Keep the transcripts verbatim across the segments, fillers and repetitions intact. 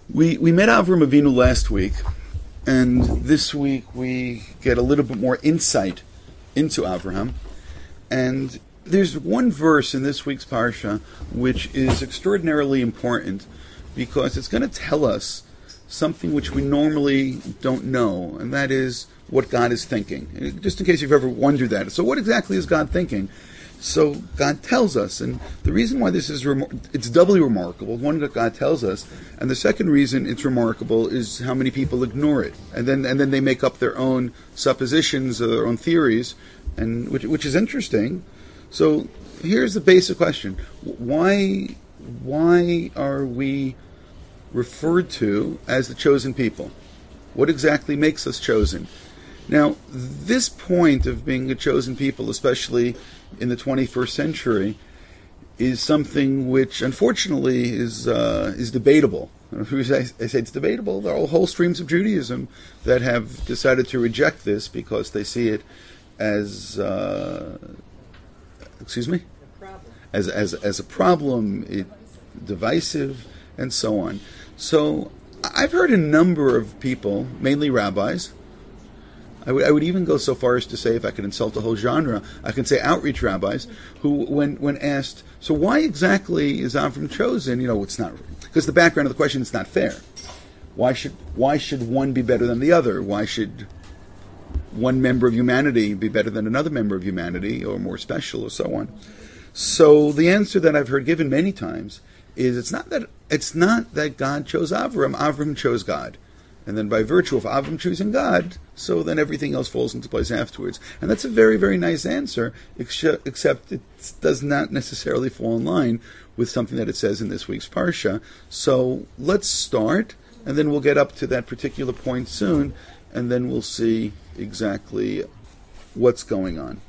We we met Avram Avinu last week, and this week we get a little bit more insight into Avraham. And there's one verse in this week's parsha which is extraordinarily important because it's going to tell us something which we normally don't know, and that is what God is thinking. Just in case you've ever wondered that. So what exactly is God thinking? So God tells us, and the reason why this is remar- it's doubly remarkable, one that God tells us, and the second reason it's remarkable is how many people ignore it, and then and then they make up their own suppositions or their own theories, and which which is interesting. So here's the basic question: why why are we referred to as the chosen people? What exactly makes us chosen? Now, this point of being a chosen people, especially in the twenty-first century, is something which, unfortunately, is uh, is debatable. I say it's debatable. There are whole streams of Judaism that have decided to reject this because they see it as, uh, excuse me, as as as a problem, it, divisive, and so on. So, I've heard a number of people, mainly rabbis. I would, I would even go so far as to say, if I could insult a whole genre, I can say outreach rabbis, who, when when asked, so why exactly is Avram chosen? You know, it's not, because the background of the question is not fair. Why should why should one be better than the other? Why should one member of humanity be better than another member of humanity, or more special, or so on? So the answer that I've heard given many times is it's not that it's not that God chose Avram. Avram chose God. And then by virtue of Avram choosing God, so then everything else falls into place afterwards. And that's a very, very nice answer, except it does not necessarily fall in line with something that it says in this week's Parsha. So let's start, and then we'll get up to that particular point soon, and then we'll see exactly what's going on.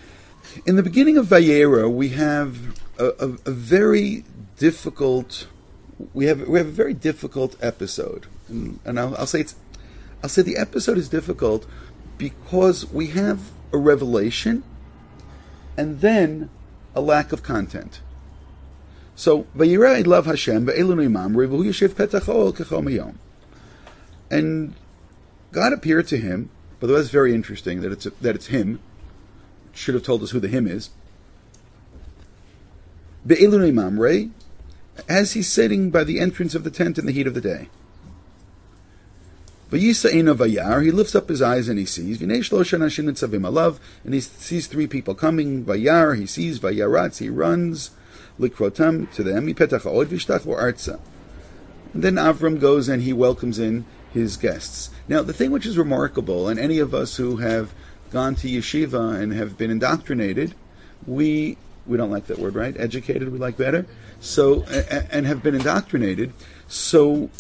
In the beginning of Vayera, we have a, a, a very difficult... We have we have a very difficult episode, and, and I'll, I'll say it's I'll say the episode is difficult because we have a revelation and then a lack of content. So Vayirah Elav Hashem ve'elunu imam v'hu yeshiv petach ha'ol kechol mayom, and God appeared to him. By the way, that's very interesting that it's that it's him. It should have told us who the him is. Ve'elunu imam rei. As he's sitting by the entrance of the tent in the heat of the day. Vayisa eino vayar, he lifts up his eyes and he sees. V'nei shlosh anashim nitzavim alav, and he sees three people coming. Vayar, he sees. Vayaratz, he runs. Likrotam, to them. Mipetach ha'od v'shtach lo arza. And then Avram goes and he welcomes in his guests. Now, the thing which is remarkable, and any of us who have gone to yeshiva and have been indoctrinated, we we don't like that word, right? Educated, we like better. So, and have been indoctrinated. So,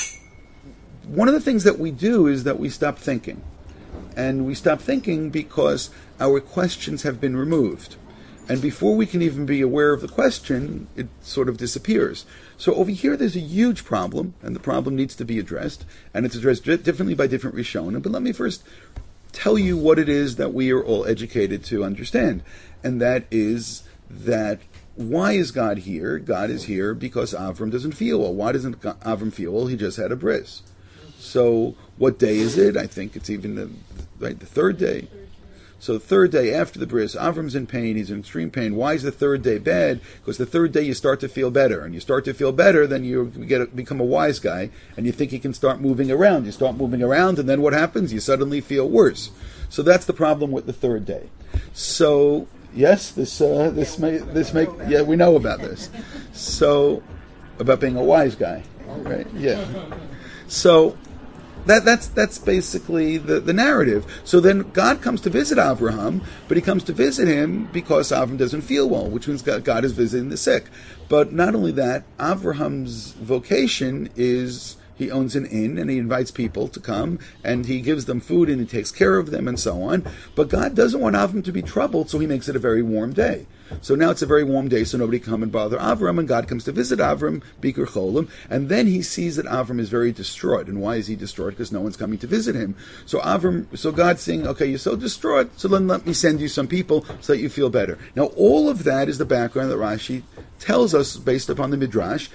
one of the things that we do is that we stop thinking. And we stop thinking because our questions have been removed. And before we can even be aware of the question, it sort of disappears. So over here there's a huge problem, and the problem needs to be addressed. And it's addressed differently by different Rishonim. But let me first tell you what it is that we are all educated to understand. And that is that why is God here? God is here because Avram doesn't feel well. Why doesn't Avram feel well? He just had a bris. So what day is it? I think it's even the, right, the third day. So the third day after the bris, Avram's in pain. He's in extreme pain. Why is the third day bad? Because the third day you start to feel better. And you start to feel better, then you get a, become a wise guy. And you think you can start moving around. You start moving around, and then what happens? You suddenly feel worse. So that's the problem with the third day. So... Yes, this uh, this may this make yeah we know about this. So about being a wise guy, right? Yeah. So that that's that's basically the, the narrative. So then God comes to visit Abraham, but he comes to visit him because Avram doesn't feel well, which means God, God is visiting the sick. But not only that, Abraham's vocation is he owns an inn and he invites people to come and he gives them food and he takes care of them and so on. But God doesn't want Avram to be troubled, so he makes it a very warm day. So now it's a very warm day, so nobody can come and bother Avram, and God comes to visit Avram, Bikur Cholim, and then he sees that Avram is very distraught. And why is he distraught? Because no one's coming to visit him. So Avram, so God's saying, okay, you're so distraught, so then let me send you some people so that you feel better. Now all of that is the background that Rashi tells us based upon the Midrash.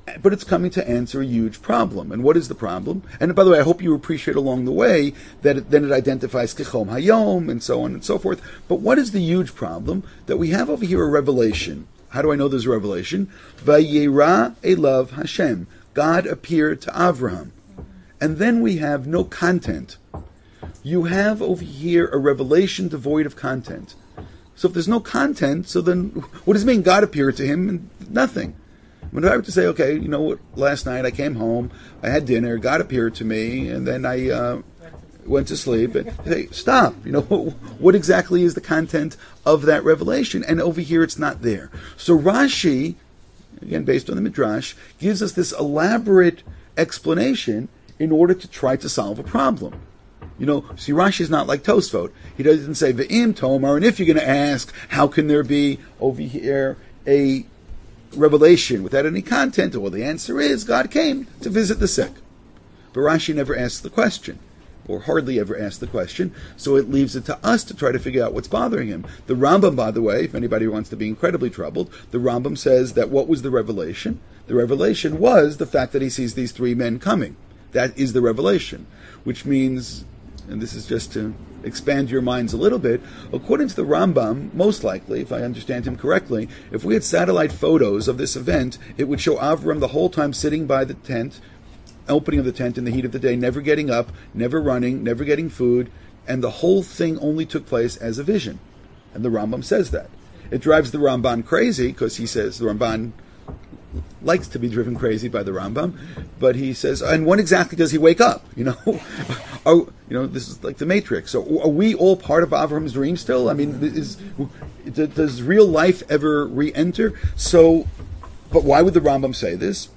but it's coming to answer a huge problem. And what is the problem? And by the way, I hope you appreciate along the way that it, then it identifies Kechom Hayom and so on and so forth. But what is the huge problem? That we have over here a revelation. How do I know there's a revelation? Vayera Elav Hashem. God appeared to Avraham. And then we have no content. You have over here a revelation devoid of content. So if there's no content, so then what does it mean? God appeared to him and nothing. When I were to say, okay, you know what, last night I came home, I had dinner, God appeared to me, and then I uh, went to sleep. And say, stop. You know, what exactly is the content of that revelation? And over here it's not there. So Rashi, again based on the Midrash, gives us this elaborate explanation in order to try to solve a problem. You know, see, Rashi is not like Tosfot. He doesn't say Ve'im Tomar, and if you're going to ask, how can there be over here a revelation without any content? Well, the answer is God came to visit the sick. But Rashi never asks the question, or hardly ever asks the question, so it leaves it to us to try to figure out what's bothering him. The Rambam, by the way, if anybody wants to be incredibly troubled, the Rambam says that what was the revelation? The revelation was the fact that he sees these three men coming. That is the revelation, which means, and this is just to expand your minds a little bit, according to the Rambam, most likely, if I understand him correctly, if we had satellite photos of this event, it would show Avram the whole time sitting by the tent, opening of the tent in the heat of the day, never getting up, never running, never getting food, and the whole thing only took place as a vision. And the Rambam says that. It drives the Ramban crazy, because he says, the Ramban likes to be driven crazy by the Rambam, but he says, and when exactly does he wake up? You know, are, you know, this is like the Matrix. So, are we all part of Avram's dream still? I mean, is, does real life ever re-enter? So, but why would the Rambam say this?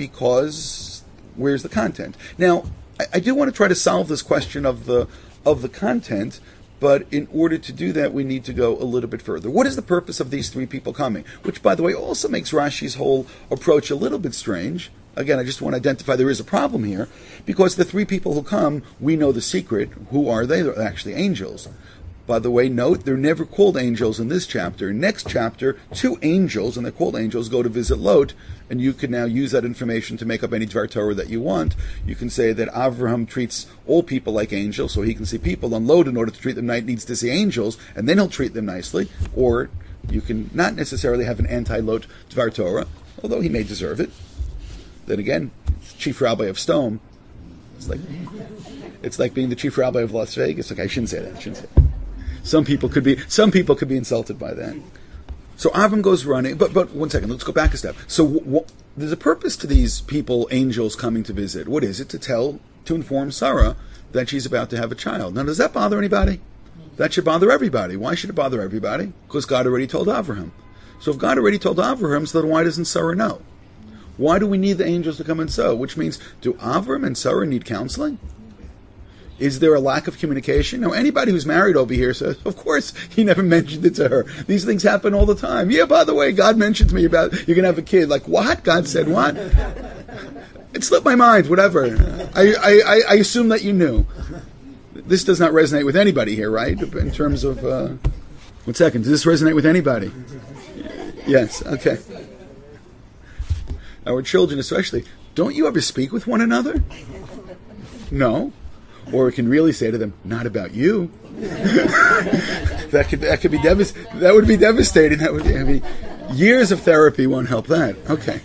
Because where's the content? Now, I, I do want to try to solve this question of the of the content. But in order to do that, we need to go a little bit further. What is the purpose of these three people coming? Which, by the way, also makes Rashi's whole approach a little bit strange. Again, I just want to identify there is a problem here, because the three people who come, we know the secret. Who are they? They're actually angels. By the way, note, they're never called angels in this chapter. Next chapter, two angels, and they're called angels, go to visit Lot, and you can now use that information to make up any Dvar Torah that you want. You can say that Avraham treats all people like angels, so he can see people, and Lot, in order to treat them nice, needs to see angels, and then he'll treat them nicely. Or you can not necessarily have an anti-Lot Dvar Torah, although he may deserve it. Then again, Chief Rabbi of Stone, it's like it's like being the Chief Rabbi of Las Vegas. Okay, I shouldn't say that. I shouldn't say that. Some people could be some people could be insulted by that. So Avram goes running, but but one second, let's go back a step. So w- w- there's a purpose to these people, angels coming to visit. What is it? To tell, to inform Sarah that she's about to have a child. Now, does that bother anybody? That should bother everybody. Why should it bother everybody? Because God already told Avraham. So if God already told Avraham, so then why doesn't Sarah know? Why do we need the angels to come and so? Which means, do Avram and Sarah need counseling? Is there a lack of communication? Now, anybody who's married over here says, of course, he never mentioned it to her. These things happen all the time. Yeah, by the way, God mentioned to me about you're going to have a kid. Like, what? God said what? It slipped my mind, whatever. I, I, I assume that you knew. This does not resonate with anybody here, right? In terms of... Uh, one second. Does this resonate with anybody? Yes, okay. Our children especially. Don't you ever speak with one another? No. Or we can really say to them, not about you. that could that could be devas- that would be devastating. That would be, I mean, years of therapy won't help that. Okay.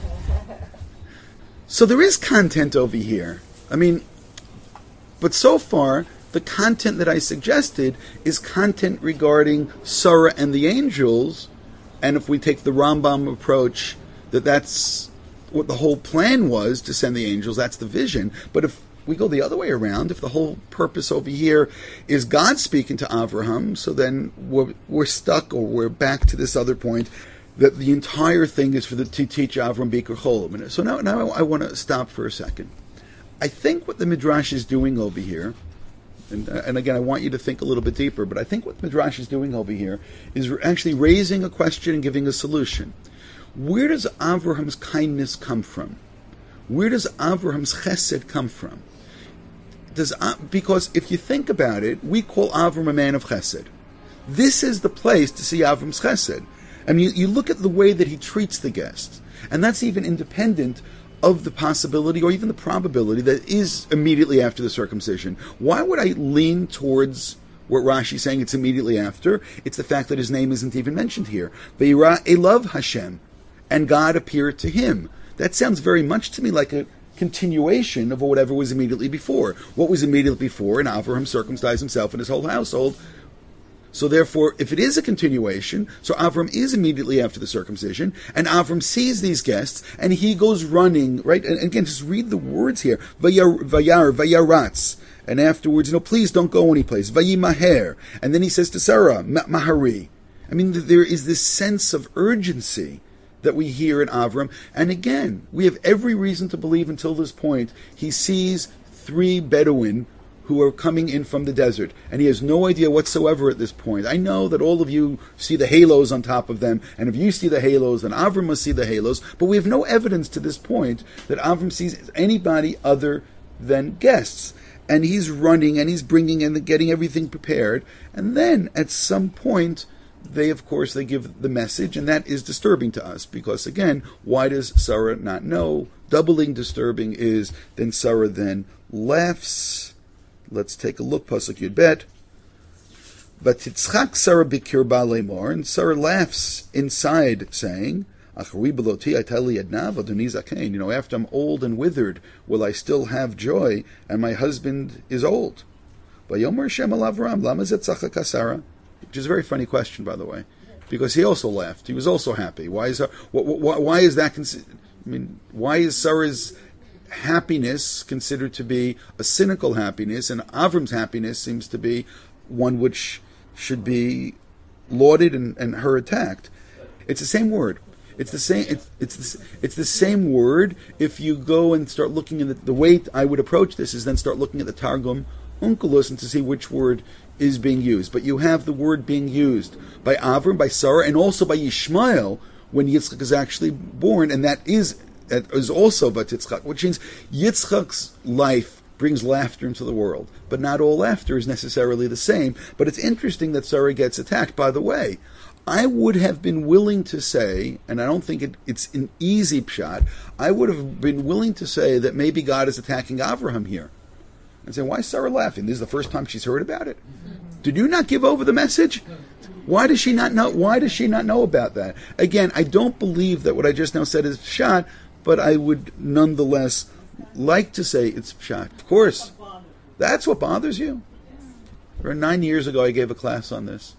So there is content over here. I mean, but so far, the content that I suggested is content regarding Sarah and the angels, and if we take the Rambam approach, that that's what the whole plan was, to send the angels, that's the vision. But if we go the other way around, if the whole purpose over here is God speaking to Avraham, so then we're, we're stuck, or we're back to this other point, that the entire thing is for the, to teach Avram Bikur Cholim. So now, now I, I want to stop for a second. I think what the Midrash is doing over here, and, and again, I want you to think a little bit deeper, but I think what the Midrash is doing over here is actually raising a question and giving a solution. Where does Avraham's kindness come from? Where does Avraham's chesed come from? Does, because if you think about it, we call Avram a man of chesed. This is the place to see Avram's chesed. I mean, you, you look at the way that he treats the guests. And that's even independent of the possibility or even the probability that it is immediately after the circumcision. Why would I lean towards what Rashi's saying it's immediately after? It's the fact that his name isn't even mentioned here. Ve'ira Elav Hashem, and God appeared to him. That sounds very much to me like a continuation of whatever was immediately before. What was immediately before, and Avraham circumcised himself and his whole household. So therefore, if it is a continuation, so Avram is immediately after the circumcision, and Avram sees these guests, and he goes running, right? And again, just read the words here. Vayar, vayar, vayaratz. And afterwards, you know, please don't go anyplace. Vayimaher. And then he says to Sarah, Mahari. I mean, there is this sense of urgency that we hear in Avram. And again, we have every reason to believe until this point, he sees three Bedouin who are coming in from the desert, and he has no idea whatsoever at this point. I know that all of you see the halos on top of them, and if you see the halos, then Avram must see the halos, but we have no evidence to this point that Avram sees anybody other than guests. And he's running, and he's bringing and getting everything prepared, and then at some point, they, of course, they give the message, and that is disturbing to us, because again, why does Sarah not know? Doubling disturbing is, then Sarah then laughs. Let's take a look, Pasuk Yud Bet. But Titzchak Sarah bikir ba'lemor, and Sarah laughs inside, saying, "Achari beloti aytali adnav adoni zakein." You know, after I'm old and withered, will I still have joy? And my husband is old. Vayomer Shem al Avram, lama zet tzachak Sarah? Which is a very funny question, by the way, because he also laughed. He was also happy. Why is why, why is that? I mean, why is Sarah's happiness considered to be a cynical happiness, and Avram's happiness seems to be one which should be lauded and, and her attacked? It's the same word. It's the same. It's it's the, it's the same word. If you go and start looking at the, the way I would approach this is then start looking at the Targum Onkelos and to see which word is being used. But you have the word being used by Avram, by Sarah, and also by Yishmael when Yitzchak is actually born, and that is. That is also Vatitzchak, which means Yitzchak's life brings laughter into the world. But not all laughter is necessarily the same. But it's interesting that Sarah gets attacked. By the way, I would have been willing to say, and I don't think it, it's an easy pshat, I would have been willing to say that maybe God is attacking Avraham here. And say, why is Sarah laughing? This is the first time she's heard about it? Did you not give over the message? Why does she not know? Why does she not know about that? Again, I don't believe that what I just now said is pshat, but I would nonetheless like to say it's pshat. Of course, that's what bothers you. Or nine years ago, I gave a class on this.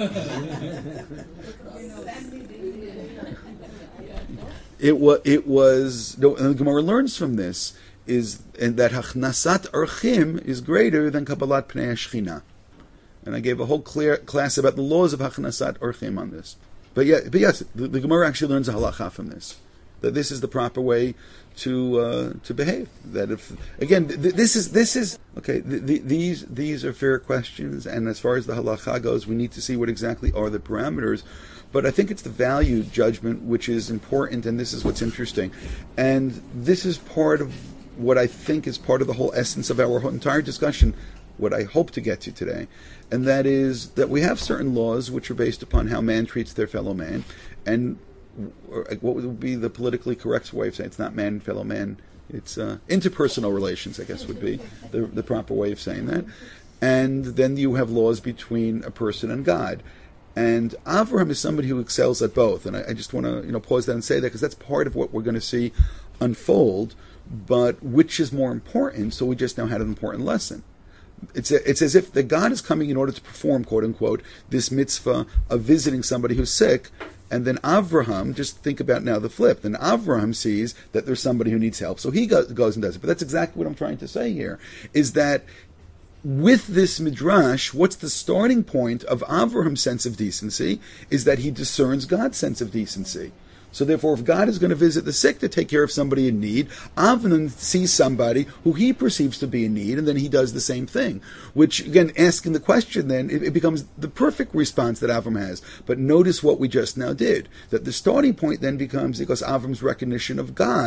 It was. It was. No, and the Gemara learns from this is and that hachnasat orchim is greater than kabbalat pnei Shechina. And I gave a whole clear class about the laws of hachnasat orchim on this. But yeah, but yes, the, the Gemara actually learns a halacha from this. That this is the proper way to uh, to behave. That if again, th- this is this is okay. Th- th- these these are fair questions, and as far as the halacha goes, we need to see what exactly are the parameters. But I think it's the value judgment which is important, and this is what's interesting. And this is part of what I think is part of the whole essence of our entire discussion. What I hope to get to today, and that is that we have certain laws which are based upon how man treats their fellow man, and what would be the politically correct way of saying it? It's not man and fellow man, it's uh, interpersonal relations, I guess would be the, the proper way of saying that. And then you have laws between a person and God. And Avraham is somebody who excels at both. And I, I just want to you know pause that and say that because that's part of what we're going to see unfold. But which is more important? So we just now had an important lesson. It's a, it's as if the God is coming in order to perform, quote unquote, this mitzvah of visiting somebody who's sick. And then Avraham, just think about now the flip. Then Avraham sees that there's somebody who needs help, so he go, goes and does it. But that's exactly what I'm trying to say here, is that with this midrash, what's the starting point of Avraham's sense of decency is that he discerns God's sense of decency. So therefore, if God is going to visit the sick to take care of somebody in need, Avram sees somebody who he perceives to be in need, and then he does the same thing. Which, again, asking the question then, it, it becomes the perfect response that Avram has. But notice what we just now did. That the starting point then becomes, because Avram's recognition of God,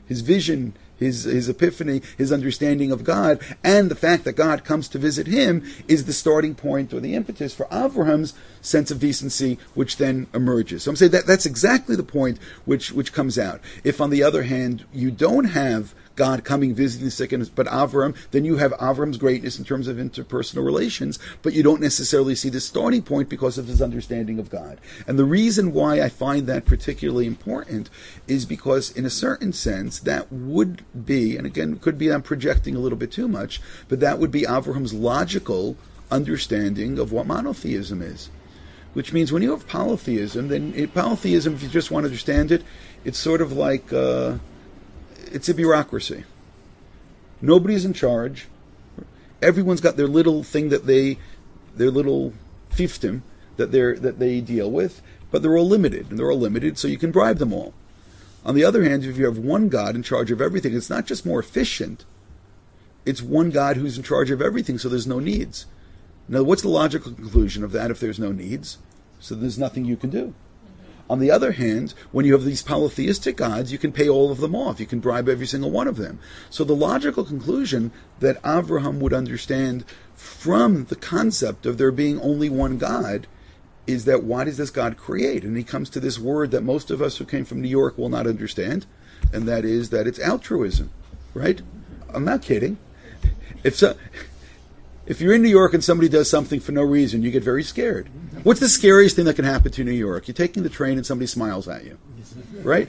his vision, his his epiphany, his understanding of God, and the fact that God comes to visit him is the starting point or the impetus for Avraham's sense of decency, which then emerges. So I'm saying that that's exactly the point which which comes out. If, on the other hand, you don't have God coming visiting the sick, but Avram, then you have Avram's greatness in terms of interpersonal relations, but you don't necessarily see the starting point because of his understanding of God. And the reason why I find that particularly important is because, in a certain sense, that would be, and again, it could be I'm projecting a little bit too much, but that would be Avraham's logical understanding of what monotheism is. Which means when you have polytheism, then it, polytheism, if you just want to understand it, it's sort of like... Uh, It's a bureaucracy. Nobody's in charge. Everyone's got their little thing that they, their little fiefdom that they that they deal with, but they're all limited, and they're all limited, so you can bribe them all. On the other hand, if you have one God in charge of everything, it's not just more efficient. It's one God who's in charge of everything, so there's no needs. Now, what's the logical conclusion of that if there's no needs? So there's nothing you can do. On the other hand, when you have these polytheistic gods, you can pay all of them off. You can bribe every single one of them. So the logical conclusion that Avraham would understand from the concept of there being only one God is that why does this God create? And he comes to this word that most of us who came from New York will not understand, and that is that it's altruism, right? I'm not kidding. If so... If you're in New York and somebody does something for no reason, you get very scared. What's the scariest thing that can happen to you in New York? You're taking the train and somebody smiles at you, right?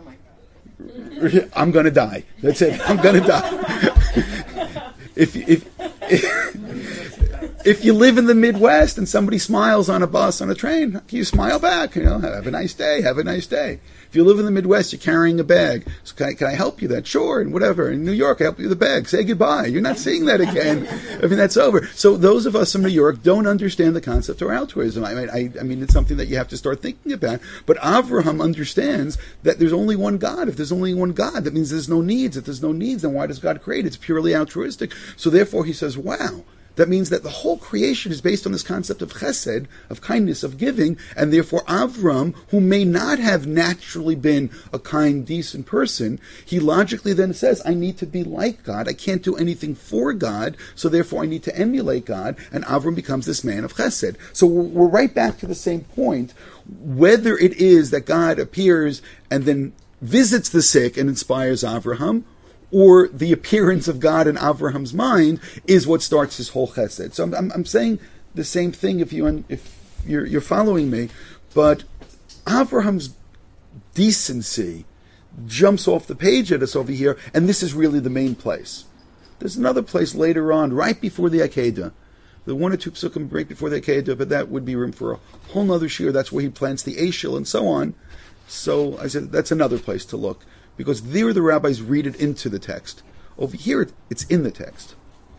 I'm going to die. That's it. I'm going to die. if, if, if, if you live in the Midwest and somebody smiles on a bus, on a train, you smile back. You know, have a nice day. Have a nice day. If you live in the Midwest, you're carrying a bag. So can I, can I help you? That sure, and whatever. In New York, I help you with the bag. Say goodbye. You're not seeing that again. I mean, that's over. So those of us from New York don't understand the concept of altruism. I mean, I, I mean, it's something that you have to start thinking about. But Avraham understands that there's only one God. If there's only one God, that means there's no needs. If there's no needs, then why does God create? It's purely altruistic. So therefore, he says, wow. That means that the whole creation is based on this concept of chesed, of kindness, of giving, and therefore Avram, who may not have naturally been a kind, decent person, he logically then says, I need to be like God. I can't do anything for God, so therefore I need to emulate God, and Avram becomes this man of chesed. So we're right back to the same point. Whether it is that God appears and then visits the sick and inspires Avraham, or the appearance of God in Avraham's mind is what starts his whole chesed. So I'm, I'm, I'm saying the same thing if, you, if you're, you're following me, but Avraham's decency jumps off the page at us over here, and this is really the main place. There's another place later on, right before the Akedah. The one or two psukim right before the Akedah, but that would be room for a whole other shiur. That's where he plants the Eshel and so on. So I said that's another place to look. Because there the rabbis read it into the text. Over here, it's in the text.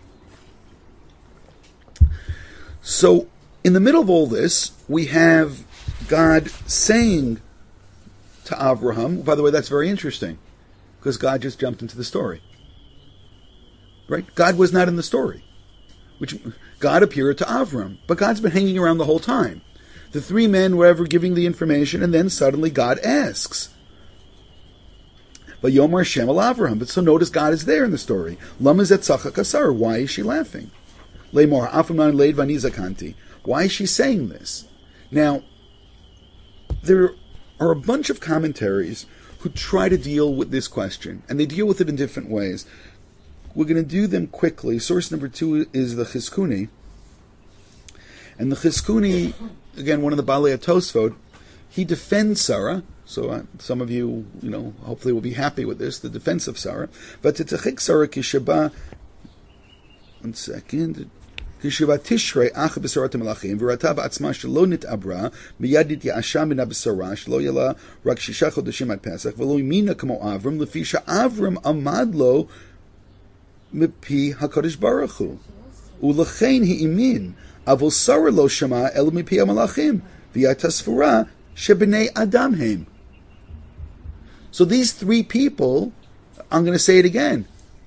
So, in the middle of all this, we have God saying to Avraham, by the way, that's very interesting, because God just jumped into the story. Right? God was not in the story. Which God appeared to Avram, but God's been hanging around the whole time. The three men were ever giving the information, and then suddenly God asks, but Yomar Shem al Avraham. But so notice God is there in the story. Lama zet tzachak asar. Why is she laughing? Leimor afamnan leid vanizakanti. Why is she saying this? Now, there are a bunch of commentaries who try to deal with this question, and they deal with it in different ways. We're going to do them quickly. Source number two is the Chizkuni. And the Chizkuni, again, one of the Balei Tosfot, he defends Sarah. So uh, some of you, you know, hopefully will be happy with this, the defense of Sarah. But Tetzachik Sarah Kishaba, one second, Kishaba Tishrei Ach B'Sarat HaMelachim, V'rata B'atzma Shelo Nit'abra, Miyad Nit'yasha Min HaB'Sara, Shelo Yala Rak Shisha Chodeshim Ad Pesach, V'lo Yimina Kamo Avram, Lefi She'Avram Amad Lo Mipi HaKadosh Baruch Hu, U'lechein Hi'imin, Avol Sarah Lo Shema El Mipi HaMelachim, V'yatasfura Shebnei Adam Heim. So these three people, I'm going to say it again,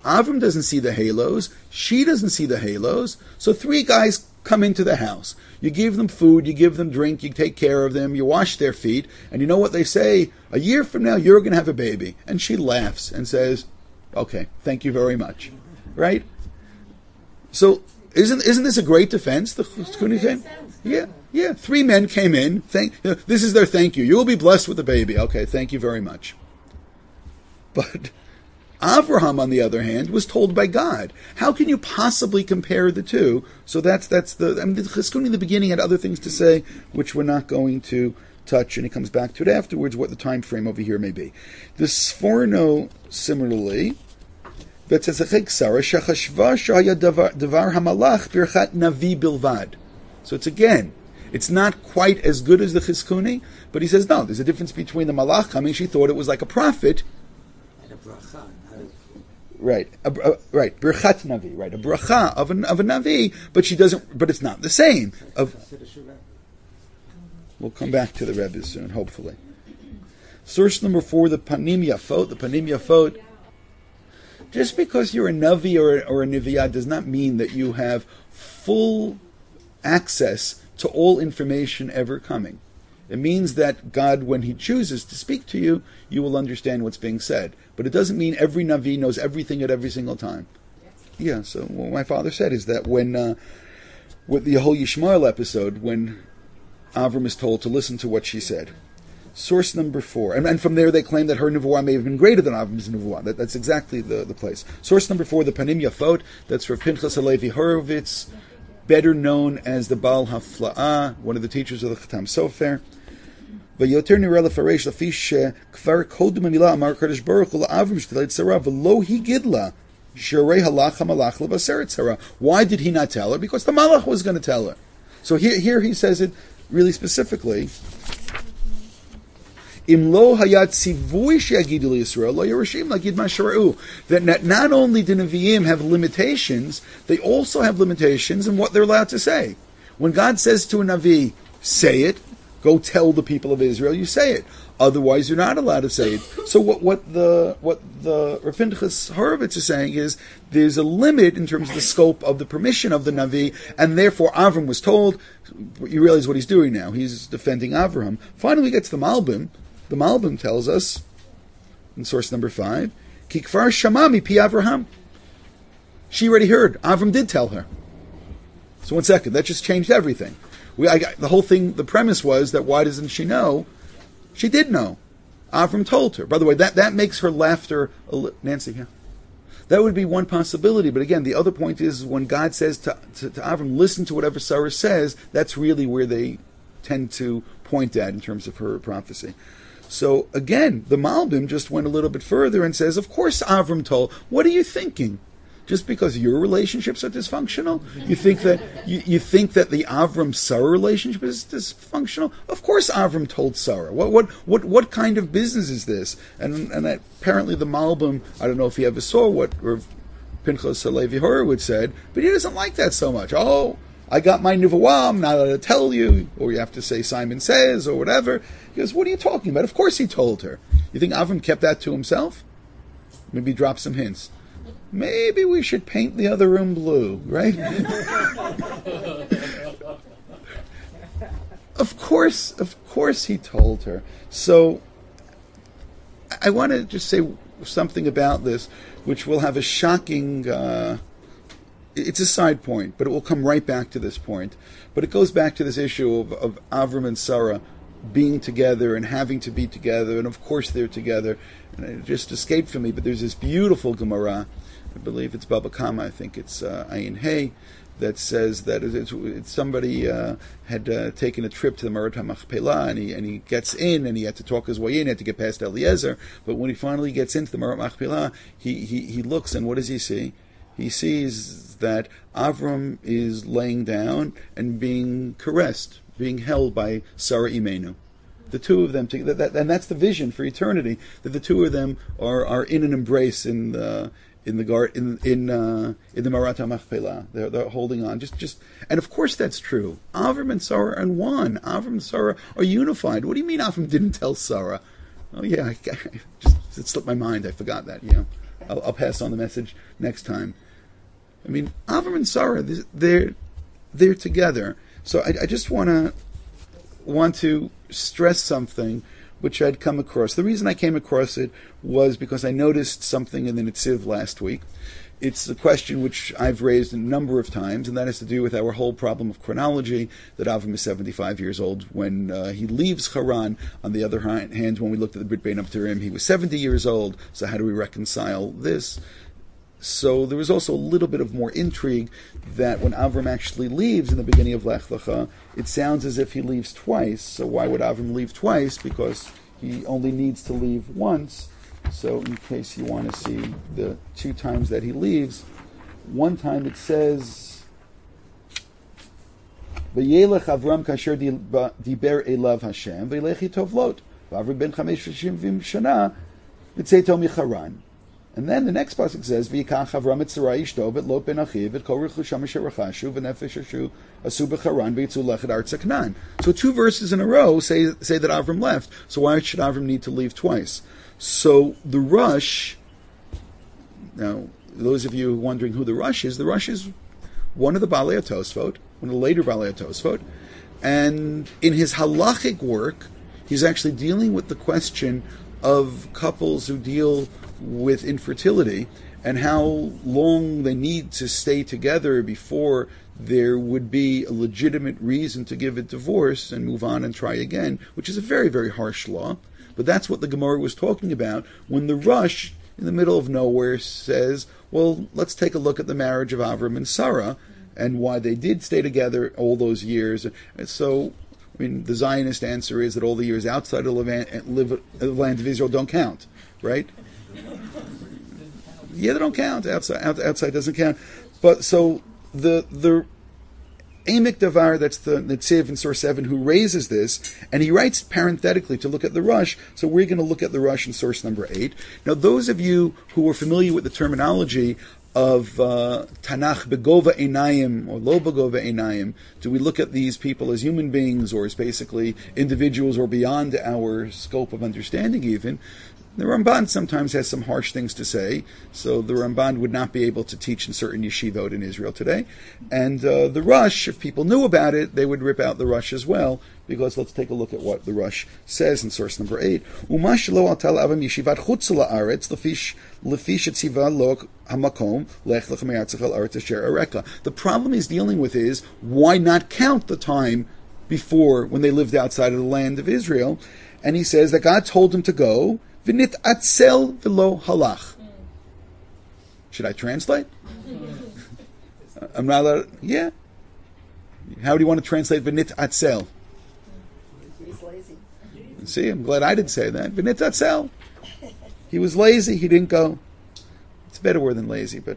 Avram doesn't see the halos. She doesn't see the halos. So three guys come into the house. You give them food, you give them drink, you take care of them, you wash their feet, and you know what they say? A year from now, you're going to have a baby. And she laughs and says, okay, thank you very much. Right? So, isn't isn't this a great defense? The Chizkuni thing? Yeah, yeah. Three men came in. Thank. You know, this is their thank you. You will be blessed with a baby. Okay, thank you very much. But Avraham, on the other hand, was told by God. How can you possibly compare the two? So that's that's the. I mean, the Chizkuni in the beginning had other things to say, which we're not going to touch, and he comes back to it afterwards. What the time frame over here may be. The Sforno similarly. So it's again, it's not quite as good as the Chizkuni, but he says no. There's a difference between the malach coming. She thought it was like a prophet. And a bracha. Right, a, a, right, birchat navi, right, a bracha of a, of a navi, but she doesn't, but it's not the same. Of, we'll come back to the Rebbe soon, hopefully. Source number four, the Panim Yafot, the Panim Yafot. Just because you're a navi or, or a niviyah does not mean that you have full access to all information ever coming. It means that God, when He chooses to speak to you, you will understand what's being said. But it doesn't mean every Navi knows everything at every single time. Yeah, so what my father said is that when, uh, with the whole Yishmael episode, when Avram is told to listen to what she said. Source number four. And, and from there they claim that her Nevuah may have been greater than Avram's Nevuah. That, that's exactly the, the place. Source number four, the Panim Yafot. That's for Pinchas Halevi Horowitz, better known as the Baal Hafla'ah, one of the teachers of the Chatam Sofer. ויותר נראה לפרש לפי שכבר קודם המילה אמר הקדוש ברוך הוא לאברהם שתלד שרה ולא הגיד לה שהרי הלך המלאך לבשר את שרה. Why did he not tell her? Because the malach was going to tell her. So here, here he says it really specifically. Im lo hayat tzivui sheyagidu liyisrael lo yerushin lagid ma shara'u. That not only do Nevi'im have limitations, they also have limitations in what they're allowed to say. When God says to a Navi, say it, go tell the people of Israel, you say it. Otherwise, you're not allowed to say it. So what, what the what the Rav Pinchas Horowitz is saying is there's a limit in terms of the scope of the permission of the Navi, and therefore Avram was told. You realize what he's doing now. He's defending Avraham. Finally, we get to the Malbim. The Malbim tells us, in source number five, Ki kfar shamami pi Avraham. She already heard. Avram did tell her. So one second, that just changed everything. We, I got, the whole thing, the premise was that why doesn't she know? She did know. Avram told her. By the way, that, that makes her laughter a li- Nancy, yeah. That would be one possibility. But again, the other point is when God says to, to, to Avram, listen to whatever Sarah says, that's really where they tend to point at in terms of her prophecy. So again, the Malbim just went a little bit further and says, of course Avram told. What are you thinking? Just because your relationships are dysfunctional, you think that you, you think that the Avram Sarah relationship is dysfunctional? Of course, Avram told Sarah. What what what what kind of business is this? And and apparently the Malbim, I don't know if he ever saw what Rav Pinchas Halevi Horowitz said, but he doesn't like that so much. Oh, I got my Nevuah, I'm not allowed to tell you, or you have to say Simon says or whatever. He goes, what are you talking about? Of course he told her. You think Avram kept that to himself? Maybe drop some hints. Maybe we should paint the other room blue, right? Of course, of course he told her. So, I want to just say something about this, which will have a shocking, uh, it's a side point, but it will come right back to this point. But it goes back to this issue of, of Avram and Sarah being together and having to be together, and of course they're together. And it just escaped from me, but there's this beautiful Gemara, I believe it's Baba Kama, I think it's uh, Ayin Hay, that says that it's, it's somebody uh, had uh, taken a trip to the Me'arat HaMachpelah, and he, and he gets in, and he had to talk his way in, he had to get past Eliezer, but when he finally gets into the Me'arat HaMachpelah, he, he, he looks, and what does he see? He sees that Avram is laying down and being caressed, being held by Sarah Imenu. The two of them, that, that, and that's the vision for eternity, that the two of them are, are in an embrace in the in the gar, in in uh, in the Me'arat HaMachpelah. They're they're holding on. Just just and of course that's true. Avram and Sarah are one. Avram and Sarah are unified. What do you mean Avram didn't tell Sarah? Oh yeah, I, I just it slipped my mind. I forgot that. Yeah. I'll, I'll pass on the message next time. I mean, Avram and Sarah, they're they're together. So I, I just want to want to stress something which I'd come across. The reason I came across it was because I noticed something in the Netziv last week. It's a question which I've raised a number of times, and that has to do with our whole problem of chronology, that Avram is seventy-five years old when uh, he leaves Haran. On the other hand, when we looked at the Brit Bein Abterim, he was seventy years old, so how do we reconcile this? So there was also a little bit of more intrigue that when Avram actually leaves in the beginning of Lech Lecha, it sounds as if he leaves twice. So why would Avram leave twice? Because he only needs to leave once. So in case you want to see the two times that he leaves, one time it says, "V'yelech Avram kasher diber elav Hashem v'yelechi tovlot v'Avram ben chamesh v'shivim shana v'tzeito micharan." And then the next pasuk says, "V'yikach Avram et Sarai ishto v'lot ben achiv et kol rechusham asher rechashu v'nefesh asher asu b'charan v'yitzu lechet artz Canaan." So two verses in a row say say that Avram left. So why should Avram need to leave twice? So the Rush, now those of you wondering who the Rush is, the Rush is one of the Balei HaTosfot, one of the later Balei HaTosfot, and in his halachic work, he's actually dealing with the question of couples who deal with infertility and how long they need to stay together before there would be a legitimate reason to give a divorce and move on and try again, which is a very, very harsh law. But that's what the Gemara was talking about when the Rush, in the middle of nowhere, says, well, let's take a look at the marriage of Avram and Sarah and why they did stay together all those years. And so, I mean, the Zionist answer is that all the years outside of the land of Israel don't count, right? Yeah, they don't count. Outside, outside doesn't count. But so the the Emek Davar, that's the Netziv in Source seven, who raises this, and he writes parenthetically to look at the Rush, so we're going to look at the Rush in source number eight. Now, those of you who are familiar with the terminology of uh, Tanakh Begova Einayim or Lo Begova Einayim, do we look at these people as human beings or as basically individuals or beyond our scope of understanding even? The Ramban sometimes has some harsh things to say, so the Ramban would not be able to teach in certain yeshivot in Israel today. And uh, the Rush, if people knew about it, they would rip out the Rush as well, because let's take a look at what the Rush says in source number eight. Umash lo atal avam yeshivat chutz la'aretz lefish lefish etziva lo hamakom lech lech me'atzachal aretz asher areka. The problem he's dealing with is, why not count the time before when they lived outside of the land of Israel? And he says that God told him to go, V'nit atzel v'lo halach. Should I translate? I'm not allowed. Yeah. How do you want to translate v'nit atzel? He's lazy. See, I'm glad I didn't say that. V'nit atzel. He was lazy. He didn't go. It's a better word than lazy, but.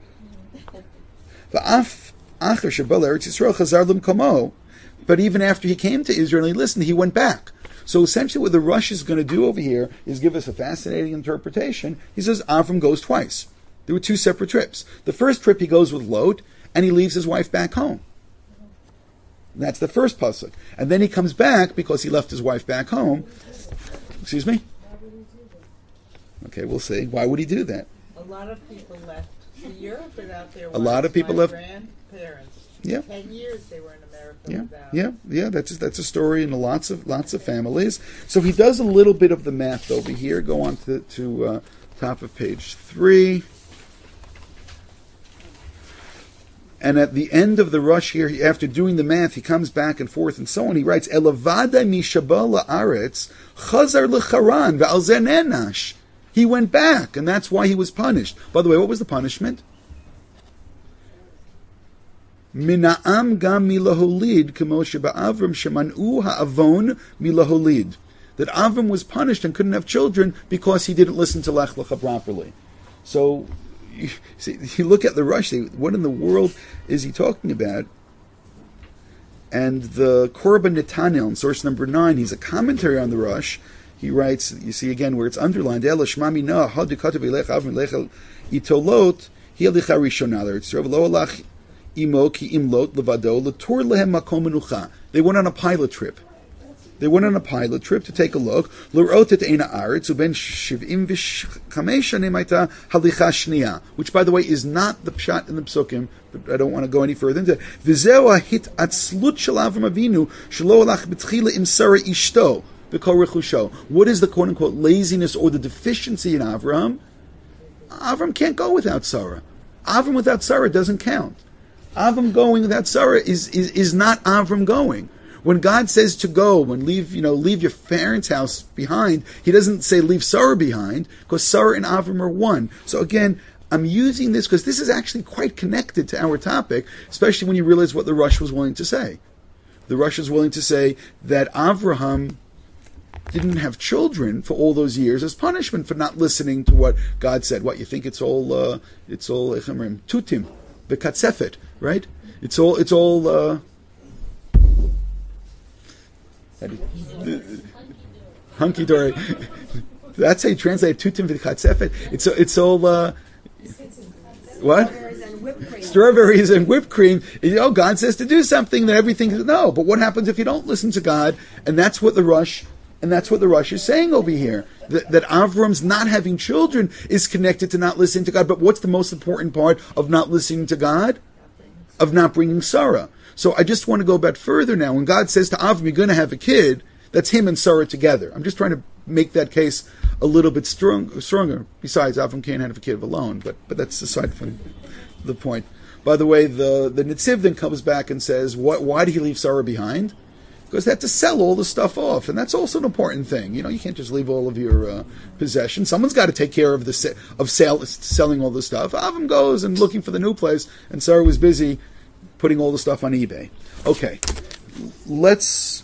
V'af acher shebal eretz Yisrael chazar l'mkomo. But even after he came to Israel and he listened, he went back. So essentially what the Rush is going to do over here is give us a fascinating interpretation. He says Avram goes twice. There were two separate trips. The first trip he goes with Lot, and he leaves his wife back home. That's the first pasuk. And then he comes back because he left his wife back home. Excuse me? Okay, we'll see. Why would he do that? A lot of people left to Europe without their wives. A lot of people My left. grandparents. Yeah. Ten years they were in America Yeah, without. yeah, yeah. That's that's a story in lots of lots of families. So he does a little bit of the math over here. Go on to to uh, top of page three, and at the end of the Rush here, he, after doing the math, he comes back and forth and so on. He writes, "Elavada mishabal la'aretz chazar lecharan ve'al zeh nenash." He went back, and that's why he was punished. By the way, what was the punishment? Mina'am gam milaholid k'mo sheba'avram sheman'u ha'avon milaholid. That Avram was punished and couldn't have children because he didn't listen to Lech Lecha properly. So, you, see, you look at the Rush, say, what in the world is he talking about? And the Korban Netanel, in source number nine, he's a commentary on the Rush. He writes, you see again where it's underlined, Ela shmami na hadu katav elech Avram lechel itolot hi alicha rishona l'Yisrael v'lo alach imo ki imlot levado l'tor lehem makom menucha. They went on a pilot trip. They went on a pilot trip to take a look. L'rot et eina aretz uben shiv'im v'chamesh shanim hayta halicha shniya, which, by the way, is not the pshat in the psukim, but I don't want to go any further into it. V'zeu hahit atzlut shel Avram Avinu shelo alach b'tchila im Sarah ishto v'kol rechusho. What is the quote-unquote laziness or the deficiency in Avram? Avram can't go without Sarah. Avram without Sarah doesn't count. Avram going without Sarah is, is, is not Avram going. When God says to go and leave, you know, leave your parents' house behind, He doesn't say leave Sarah behind, because Sarah and Avram are one. So again, I'm using this because this is actually quite connected to our topic, especially when you realize what the Rush was willing to say. The Rush was willing to say that Avraham didn't have children for all those years as punishment for not listening to what God said. What, you think it's all, uh, it's all, tutim, bekatzefet, right? It's all, it's all, uh, hunky dory. That's how you translate tutim v'chatzefet. It's it's all uh, what? Strawberries and whipped cream. You know, God says to do something, then everything. No, but what happens if you don't listen to God? And that's what the Rush, and that's what the Rush is saying over here. That, that Avram's not having children is connected to not listening to God. But what's the most important part of not listening to God? Of not bringing Sarah. So I just want to go back further now. When God says to Avram, you're going to have a kid, that's him and Sarah together. I'm just trying to make that case a little bit strong, stronger. Besides, Avram can't have a kid alone, but but that's aside from the point. By the way, the, the Netziv then comes back and says, what, why did he leave Sarah behind? Because they had to sell all the stuff off, and that's also an important thing. You know, you can't just leave all of your uh, possessions. Someone's got to take care of the of sale, selling all the stuff. Avram goes and looking for the new place, and Sarah was busy putting all the stuff on eBay. Okay, let's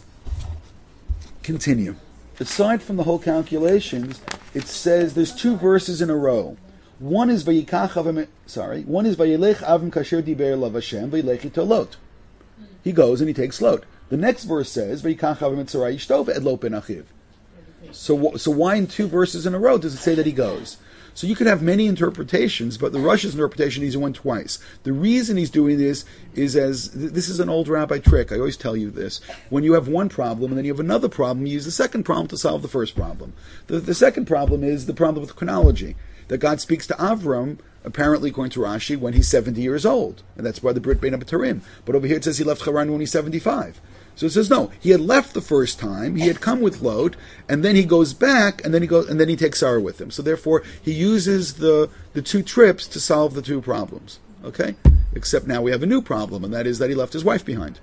continue. Aside from the whole calculations, it says there's two verses in a row. One is Vayikach Avram. Sorry, one is Vayelech Avram Kasher Diber Lav Hashem Vayelech Ito Lot. He goes and he takes Lot. The next verse says Vayikach Avram Tzara Ishto Ve'ed Lo Ben Achiv. So, so why in two verses in a row does it say that he goes? So you could have many interpretations, but the Rush's interpretation, he's went twice. The reason he's doing this is as, this is an old rabbi trick, I always tell you this. When you have one problem and then you have another problem, you use the second problem to solve the first problem. The, the second problem is the problem with chronology. That God speaks to Avram, apparently according to Rashi, when he's seventy years old. And that's by the Brit Bein HaBetarim. But over here it says he left Haran when he's seventy-five. So it says no, he had left the first time, he had come with Lot, and then he goes back, and then he goes, and then he takes Sarah with him. So therefore, he uses the the two trips to solve the two problems. Okay, except now we have a new problem, and that is that he left his wife behind.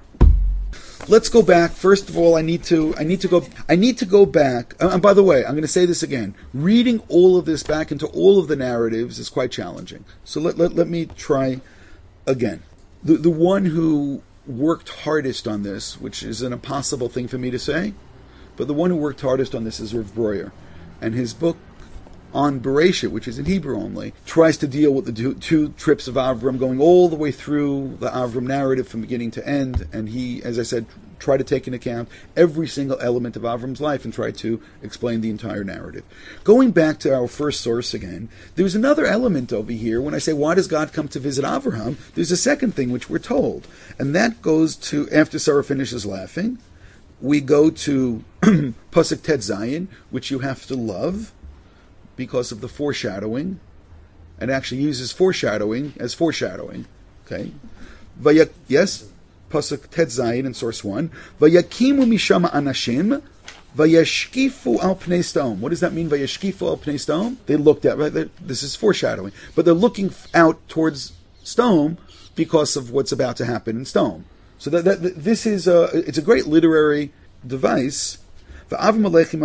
Let's go back. First of all, I need to I need to go I need to go back. And by the way, I'm going to say this again. Reading all of this back into all of the narratives is quite challenging. So let let, let me try again. The the one who worked hardest on this, which is an impossible thing for me to say, but the one who worked hardest on this is Rav Breuer. And his book on Bereshit, which is in Hebrew only, tries to deal with the two, two trips of Avram, going all the way through the Avram narrative from beginning to end. And he, as I said, tried to take into account every single element of Avram's life and try to explain the entire narrative. Going back to our first source again, there's another element over here. When I say, why does God come to visit Avraham? There's a second thing which we're told. And that goes to, after Sarah finishes laughing, we go to Pasuk Tet Zayin, which you have to love, because of the foreshadowing, and actually uses foreshadowing as foreshadowing. Okay, Vayak, yes, Pasuk Tet Zayin in source one. Vayakimu mishama anashim, vayashkifu al pnei stom. What does that mean? Vayashkifu al pnei stom. They looked at right. They're, this is foreshadowing, but they're looking out towards Stom because of what's about to happen in Stom. So that, that this is a it's a great literary device. And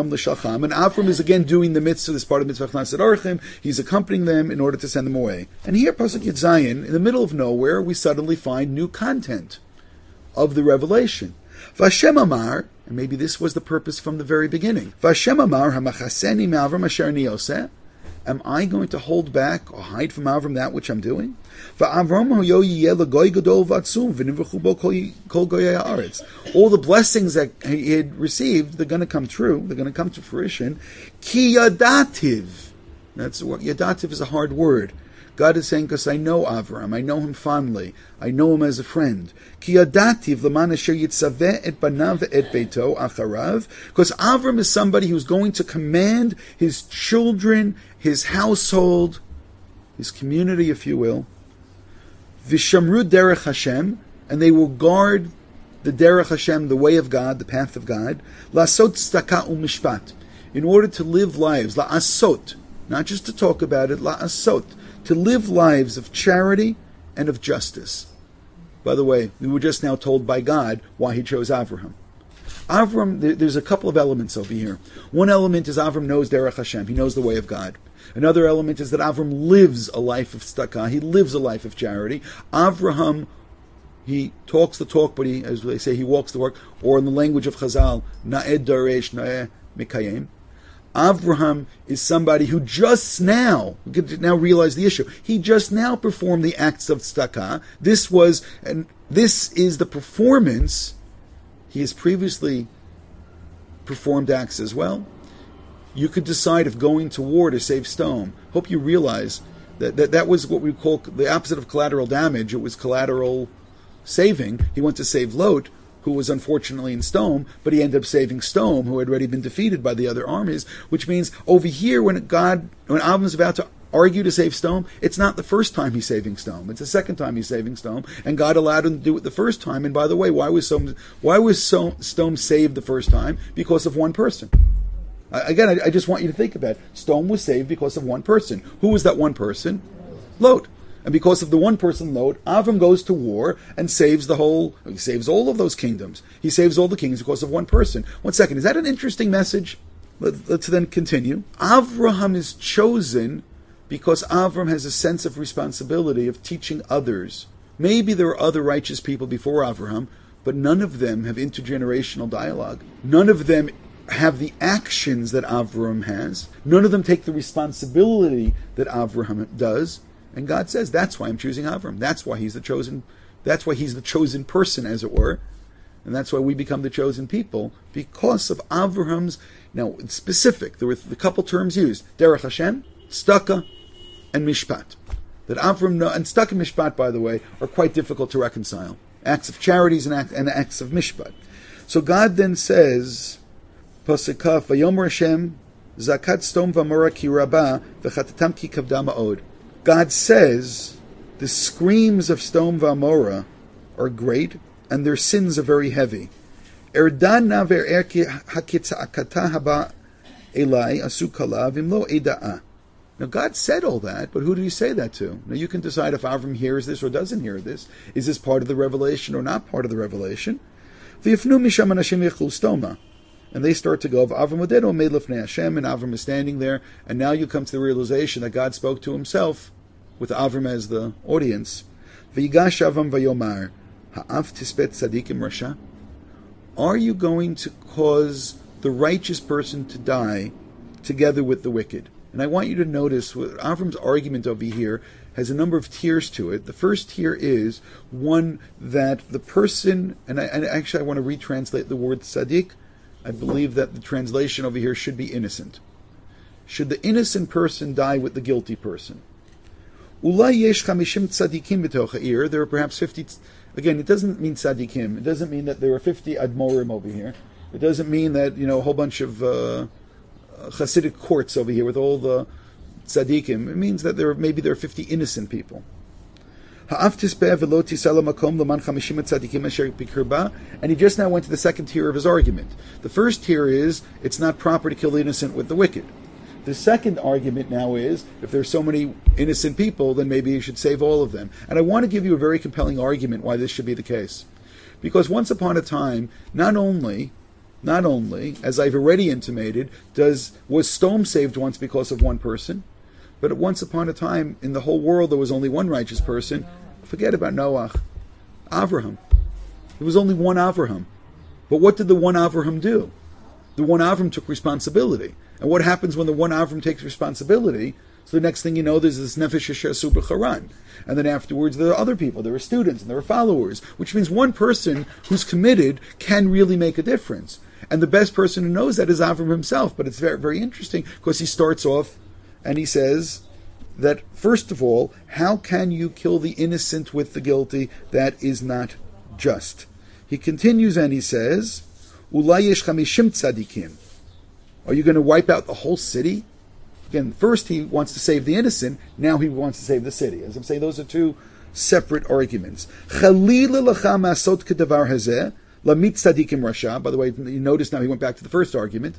Avram is again doing the mitzvah, this part of mitzvah Chnas Archim. He's accompanying them in order to send them away. And here, Pasuk Yud Zayin, in the middle of nowhere, we suddenly find new content of the revelation. Vashem Amar, and maybe this was the purpose from the very beginning. Vashem Amar hamachaseni me'Avram asher ani oseh. Am I going to hold back or hide from Avram that which I'm doing? All the blessings that he had received, they're going to come true. They're going to come to fruition. Ki yadativ. That's what yadativ is a hard word. God is saying, because I know Avram, I know him fondly, I know him as a friend. Because Avram is somebody who's going to command his children, his household, his community, if you will, Vishamru derech Hashem, and they will guard the derech Hashem, the way of God, the path of God, la'asot tzedakah u'mishpat, in order to live lives, la'asot, not just to talk about it, la'asot, to live lives of charity and of justice. By the way, we were just now told by God why he chose Avraham. Avram, there's a couple of elements over here. One element is Avram knows derech Hashem, he knows the way of God. Another element is that Avram lives a life of tzedakah, he lives a life of charity. Avraham, he talks the talk, but he, as they say, he walks the walk, or in the language of Chazal, na'ed daresh, na'eh mikayem. Avraham is somebody who just now, we can now realize the issue, he just now performed the acts of tzedakah. This was, and this is the performance. He has previously performed acts as well. You could decide if going to war to save stone. Hope you realize that that, that was what we call the opposite of collateral damage. It was collateral saving. He went to save Lot, who was unfortunately in Stone, but he ended up saving Stone, who had already been defeated by the other armies, which means over here when God, when Avram is about to argue to save Stone, it's not the first time he's saving Stone. It's the second time he's saving Stone, and God allowed him to do it the first time. And by the way, why was Stone, why was Stone saved the first time? Because of one person. Again, I, I just want you to think about it. Stone was saved because of one person. Who was that one person? Lot. And because of the one person, Lot, Avram goes to war and saves the whole, he saves all of those kingdoms. He saves all the kings because of one person. One second, is that an interesting message? Let, let's then continue. Avraham is chosen because Avram has a sense of responsibility of teaching others. Maybe there are other righteous people before Avraham, but none of them have intergenerational dialogue. None of them have the actions that Avram has. None of them take the responsibility that Avraham does. And God says, that's why I'm choosing Avram. That's why he's the chosen, that's why he's the chosen person, as it were. And that's why we become the chosen people, because of Avraham's, now it's specific, there were the couple terms used, derech Hashem, tzedakah, and mishpat. That Avram, and tzedakah and mishpat, by the way, are quite difficult to reconcile. Acts of charities and, act, and acts of mishpat. So God then says, Pasuk Kaf, Vayomer Hashem, zakat stom v'amora ki rabah, v'chatatam ki kavda ma'od. God says the screams of Sodom and Gomorrah are great and their sins are very heavy. Now God said all that, but who did he say that to? Now you can decide if Avram hears this or doesn't hear this. Is this part of the revelation or not part of the revelation? And they start to go, Avram Odeno made lifnei Hashem, and Avram is standing there, and now you come to the realization that God spoke to himself, with Avram as the audience. V'yigash Avram vayomar, ha'af tispet tzadikim rasha? Are you going to cause the righteous person to die together with the wicked? And I want you to notice, Avram's argument over here has a number of tiers to it. The first tier is one that the person, and, I, and actually I want to retranslate the word tzaddik. I believe that the translation over here should be innocent. Should the innocent person die with the guilty person? Ulai yesh chamishim tzadikim b'toch ha'ir. There are perhaps fifty. Again, it doesn't mean tzadikim. It doesn't mean that there are fifty admorim over here. It doesn't mean that, you know, a whole bunch of uh, Hasidic courts over here with all the tzadikim. It means that there are, maybe there are fifty innocent people. And he just now went to the second tier of his argument. The first tier is, it's not proper to kill the innocent with the wicked. The second argument now is, if there's so many innocent people, then maybe you should save all of them. And I want to give you a very compelling argument why this should be the case. Because once upon a time, not only, not only, as I've already intimated, does was Sodom saved once because of one person, but at once upon a time, in the whole world, there was only one righteous person. Forget about Noah. Avraham. There was only one Avraham. But what did the one Avraham do? The one Avraham took responsibility. And what happens when the one Avraham takes responsibility? So the next thing you know, there's this Nefesh Yeshasu B'Charan. And then afterwards, there are other people. There are students and there are followers. Which means one person who's committed can really make a difference. And the best person who knows that is Avraham himself. But it's very, very interesting because he starts off and he says, that, first of all, how can you kill the innocent with the guilty? That is not just. He continues and he says, Ulay yesh chamishim tzadikim. Are you going to wipe out the whole city? Again, first he wants to save the innocent, now he wants to save the city. As I'm saying, those are two separate arguments. Chalila lecha masot kedavar hazeh, lamit tzadikim rasha. By the way, you notice now he went back to the first argument.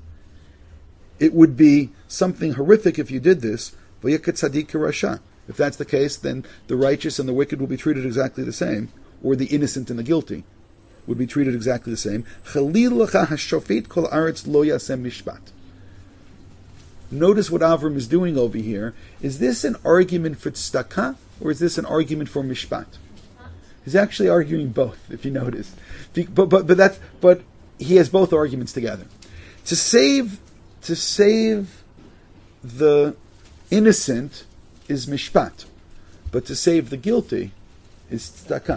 It would be something horrific if you did this, v'yaket tzadik rasha. If that's the case, then the righteous and the wicked will be treated exactly the same, or the innocent and the guilty would be treated exactly the same. Chalil lecha hashofet kol aretz lo yasem mishpat. Notice what Avram is doing over here. Is this an argument for tzedakah, or is this an argument for mishpat? He's actually arguing both, if you notice. But but but that's but he has both arguments together. To save to save the innocent is mishpat, but to save the guilty is tzedakah.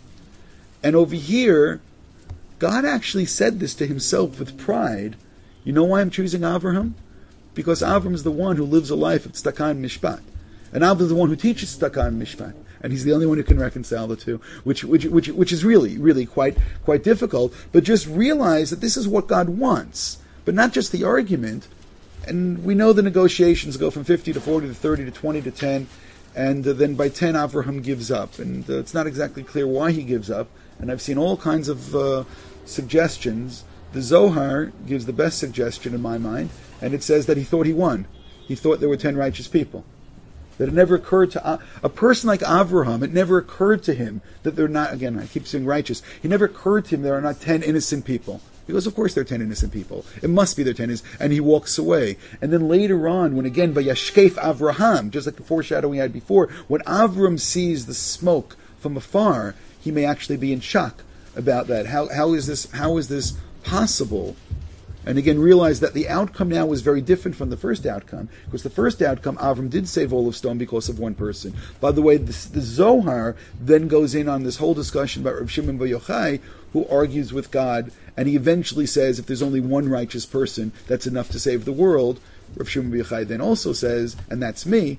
And over here, God actually said this to himself with pride. You know why I'm choosing Avraham? Because Avram is the one who lives a life of tzedakah and mishpat. And Avram is the one who teaches tzedakah and mishpat. And he's the only one who can reconcile the two, which which which which is really, really quite quite difficult. But just realize that this is what God wants. But not just the argument. And we know the negotiations go from fifty to forty to thirty to twenty to ten. And uh, then by ten, Avraham gives up. And uh, it's not exactly clear why he gives up. And I've seen all kinds of uh, suggestions. The Zohar gives the best suggestion in my mind. And it says that he thought he won. He thought there were ten righteous people. That it never occurred to uh, a person like Avraham, it never occurred to him that they're not, again, I keep saying righteous, it never occurred to him there are not ten innocent people. Because of course there are ten innocent people. It must be there are ten innocent. And he walks away. And then later on, when again, by Yashkef Avraham, just like the foreshadowing we had before, when Avram sees the smoke from afar, he may actually be in shock about that. How how is this how is this possible? And again, realize that the outcome now was very different from the first outcome, because the first outcome, Avram did save all of Stone because of one person. By the way, the, the Zohar then goes in on this whole discussion about Rav Shimon bar Yochai, who argues with God, and he eventually says, if there's only one righteous person, that's enough to save the world. Rav Shimon bar Yochai then also says, and that's me,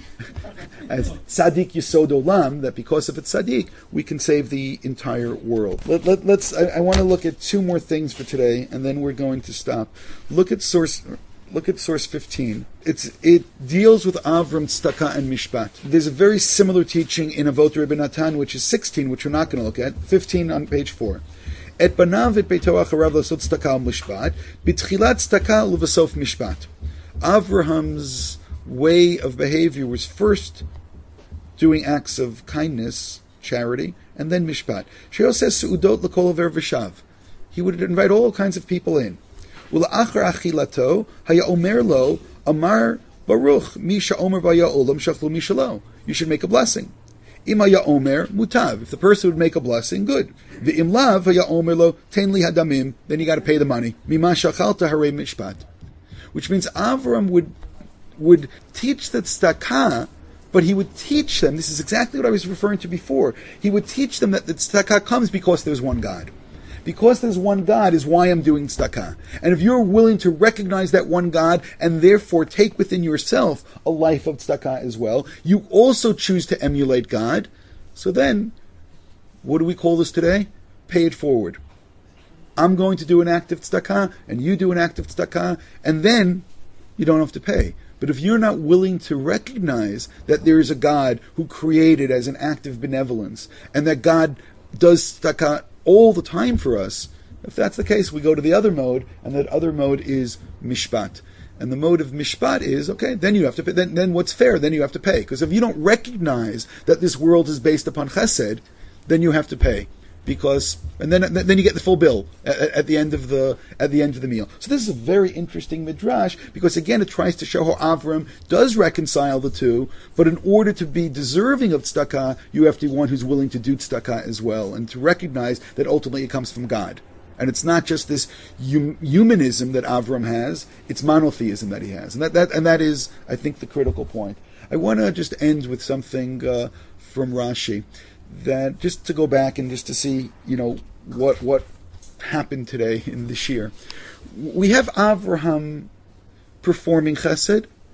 as Tzaddik Yisod Olam, that because of a Tzaddik, we can save the entire world. Let, let, let's. I, I want to look at two more things for today, and then we're going to stop. Look at source. Look at source fifteen. It's it deals with Avram, Tzedakah, and Mishpat. There's a very similar teaching in Avot Rebbe Natan, which is sixteen, which we're not going to look at. fifteen on page four. Et banav et beito acharav lasot tzedakah u'mishpat, b'tchilat tzedakah u'v'sof mishpat. Avraham's way of behavior was first doing acts of kindness, charity, and then mishpat. Sheo says su'udot l'kol aver v'shav. He would invite all kinds of people in. U'la'achar achilato haya omer lo amar baruch mi sha'omer v'ya olam shachlu mi shalo. You should make a blessing. Im haya omer mutav. If the person would make a blessing, good. V'im lav haya omer lo ten li hadamim. Then you got to pay the money. Mima shachalta harei mishpat. Which means Avram would would teach that tzedakah, but he would teach them, this is exactly what I was referring to before, he would teach them that the tzedakah comes because there's one God. Because there's one God is why I'm doing tzedakah. And if you're willing to recognize that one God and therefore take within yourself a life of tzedakah as well, you also choose to emulate God, so then, what do we call this today? Pay it forward. I'm going to do an act of tzedakah, and you do an act of tzedakah, and then you don't have to pay. But if you're not willing to recognize that there is a God who created as an act of benevolence, and that God does tzedakah all the time for us, if that's the case, we go to the other mode, and that other mode is mishpat. And the mode of mishpat is, okay, then you have to pay. Then, then what's fair? Then you have to pay. Because if you don't recognize that this world is based upon chesed, then you have to pay. Because and then then you get the full bill at, at the end of the at the end of the meal. So this is a very interesting midrash, because again it tries to show how Avram does reconcile the two, but in order to be deserving of tzedakah, you have to be one who's willing to do tzedakah as well, and to recognize that ultimately it comes from God. And it's not just this hum, humanism that Avram has; it's monotheism that he has, and that, that and that is, I think, the critical point. I want to just end with something uh, from Rashi. That just to go back and just to see, you know, what what happened today in this year. We have Avraham performing chesed,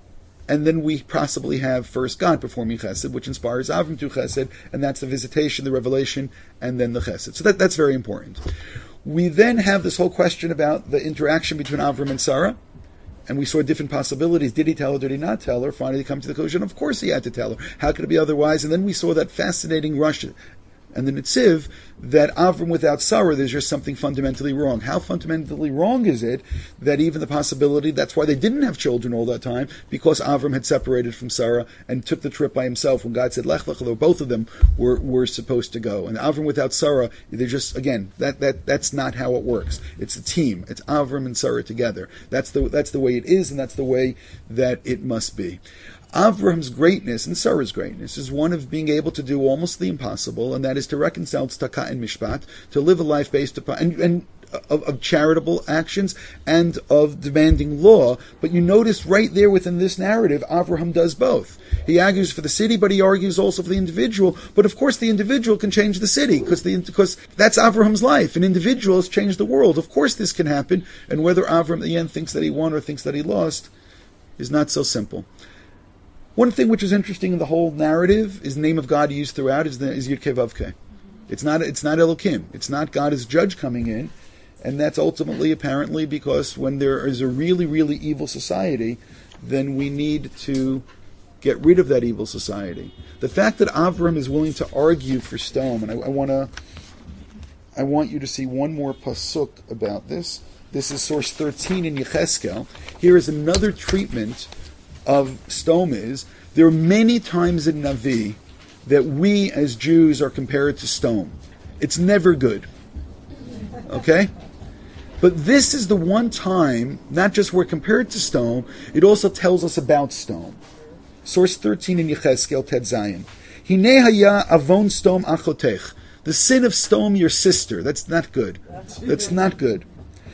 and then we possibly have first God performing chesed, which inspires Avram to chesed, and that's the visitation, the revelation, and then the chesed. So that, that's very important. We then have this whole question about the interaction between Avram and Sarah, and we saw different possibilities. Did he tell her? Did he not tell her? Finally, come to the conclusion, of course he had to tell her. How could it be otherwise? And then we saw that fascinating rush and the Netziv, that Avram without Sarah, there's just something fundamentally wrong. How fundamentally wrong is it that even the possibility, that's why they didn't have children all that time, because Avram had separated from Sarah and took the trip by himself when God said, Lech Lech, both of them were, were supposed to go. And Avram without Sarah, they're just, again, that, that that's not how it works. It's a team. It's Avram and Sarah together. That's the, that's the way it is, and that's the way that it must be. Avram's greatness and Sarah's greatness is one of being able to do almost the impossible, and that is to reconcile tzedakah and mishpat, to live a life based upon and, and of, of charitable actions and of demanding law. But you notice right there within this narrative, Avraham does both. He argues for the city, but he argues also for the individual. But of course, the individual can change the city because the because that's Avraham's life. An individual has changed the world. Of course, this can happen, and whether Avram at the end thinks that he won or thinks that he lost is not so simple. One thing which is interesting in the whole narrative is the name of God used throughout is, the, is Yud-Kei Vav-Kei. It's not it's not Elokim. It's not God as judge coming in, and that's ultimately apparently because when there is a really, really evil society, then we need to get rid of that evil society. The fact that Avram is willing to argue for stone, and I, I want to, I want you to see one more pasuk about this. This is source thirteen in Yecheskel. Here is another treatment of Stom is, there are many times in Navi that we as Jews are compared to Stom. It's never good. Okay? But this is the one time, not just we're compared to Stom, it also tells us about Stom. Source thirteen in Yecheskel, Ted Zion. Hine haya avon Stom achotech. The sin of Stom, your sister. That's not good. That's not good.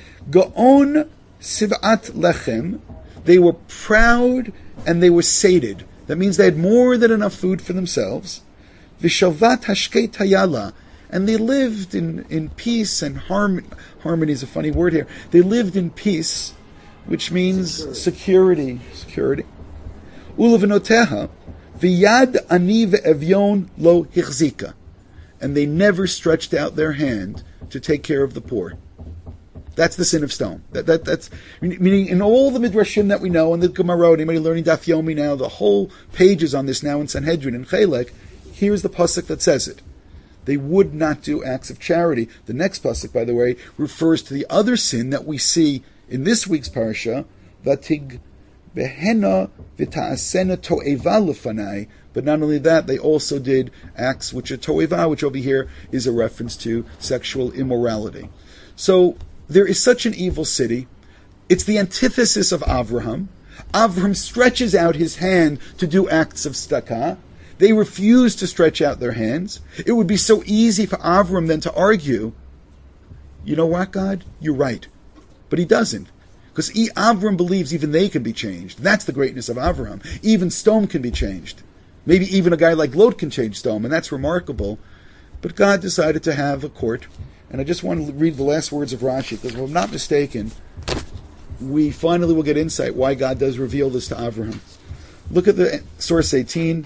Gaon sivat lechem. They were proud and they were sated. That means they had more than enough food for themselves. Vishavat hashkeit hayala. And they lived in, in peace and harmony. Harmony is a funny word here. They lived in peace, which means security. Security. Ulavenoteha. V'yad ani ve'evyon lo hichzika. And they never stretched out their hand to take care of the poor. That's the sin of stone. That, that, that's meaning in all the midrashim that we know, and the Gemara, anybody learning Daf Yomi now, the whole pages on this now in Sanhedrin and Chelek, here's the pasuk that says it. They would not do acts of charity. The next pasuk, by the way, refers to the other sin that we see in this week's parasha, Vatig behena v'ta'asena to'eva lefanai. But not only that, they also did acts which are to'eva, which over here is a reference to sexual immorality. So there is such an evil city. It's the antithesis of Avraham. Avraham stretches out his hand to do acts of tzedakah. They refuse to stretch out their hands. It would be so easy for Avraham then to argue, you know what, God? You're right. But he doesn't. Because Avraham believes even they can be changed. That's the greatness of Avraham. Even stone can be changed. Maybe even a guy like Lot can change stone, and that's remarkable. But God decided to have a court. And I just want to read the last words of Rashi, because if I'm not mistaken, we finally will get insight why God does reveal this to Avraham. Look at the source eighteen.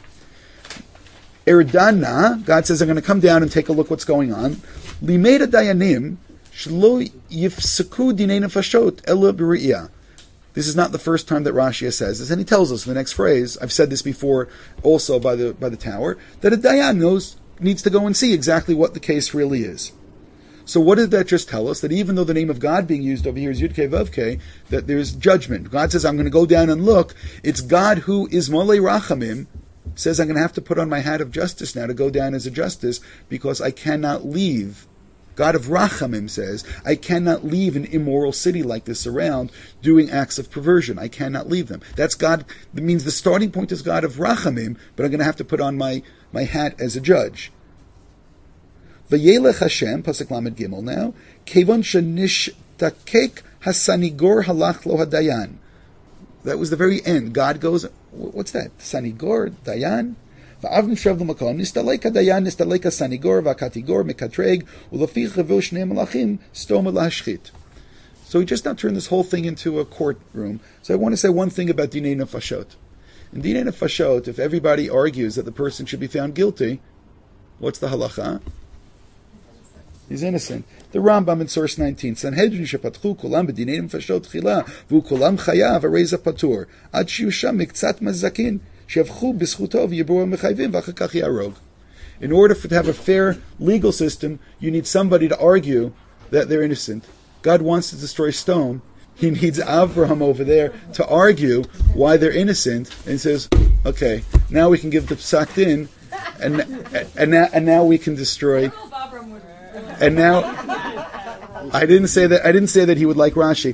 Erdana, God says, I'm going to come down and take a look what's going on. Limeda dayanim shlo yifsaku dinei nefashot ela b'ri'iyah. This is not the first time that Rashi says this, and he tells us in the next phrase, I've said this before also by the by the tower, that a dayan knows, needs to go and see exactly what the case really is. So what did that just tell us? That even though the name of God being used over here is Yud-Kei Vav-Kei, that there's judgment. God says, I'm going to go down and look. It's God who is Molei Rachamim, says, I'm going to have to put on my hat of justice now to go down as a justice, because I cannot leave. God of Rachamim says, I cannot leave an immoral city like this around doing acts of perversion. I cannot leave them. That's God. That means the starting point is God of Rachamim, but I'm going to have to put on my, my hat as a judge. Vayelech Hashem, pasuk lamed gimel now, kevon shenishtakek hasanigor halach lo hadayan. That was the very end. God goes, what's that? Sanigor, dayan? Va'avim shav l'makom, nistalek hadayan, nistalek hasanigor, va'katigor, mekatreg, u'lafich revu shnei malachim, stom l'hashchit. So we just now turned this whole thing into a courtroom. So I want to say one thing about dinei nefashot. In Dinei Nefashot, if everybody argues that the person should be found guilty, what's the halacha? He's innocent. The Rambam in source nineteen, Sanhedrin shepatchu kulam b'dinei nefashot tchila v'u kulam chayav areza patur ad shiyusham miktzat mazakin sheyavchu b'schuto v'yibur mechayvim v'achar kach yarog. In order for, to have a fair legal system, you need somebody to argue that they're innocent. God wants to destroy stone. He needs Avraham over there to argue why they're innocent, and he says, "Okay, now we can give the psak din, and and now and now we can destroy." And now, I didn't say that. I didn't say that he would like Rashi.